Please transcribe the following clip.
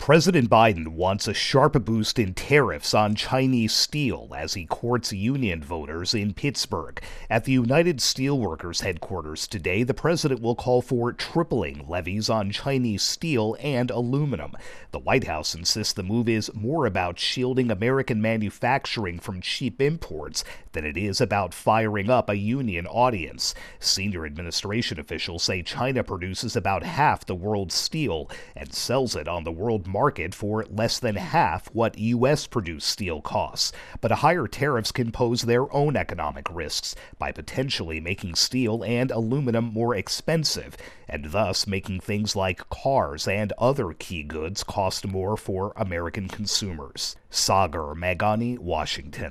President Biden wants a sharp boost in tariffs on Chinese steel as he courts union voters in Pittsburgh. At the United Steelworkers headquarters today, the president will call for tripling levies on Chinese steel and aluminum. The White House insists the move is more about shielding American manufacturing from cheap imports than it is about firing up a union audience. Senior administration officials say China produces about half the world's steel and sells it on the world market for less than half what U.S.-produced steel costs. But higher tariffs can pose their own economic risks by potentially making steel and aluminum more expensive, and thus making things like cars and other key goods cost more for American consumers. Sagar Meghani, Washington.